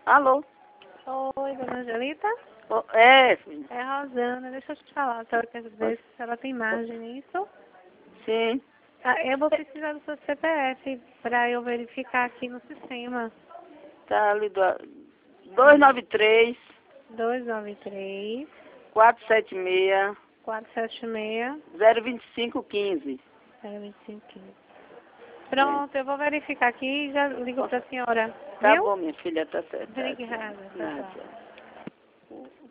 Alô? Oi, dona Angelita? Filha. É a Rosana. Deixa eu te falar, a senhora quer saber se ela tem margem nisso? Sim. Eu vou precisar do seu CPF para eu verificar aqui no sistema. Tá ali do 293 293 476 476 02515. 02515. Pronto, eu vou verificar aqui e já ligo para a senhora. Tá Viu? bom, minha filha, tá certo. Obrigada. Tchau, Nada. tchau.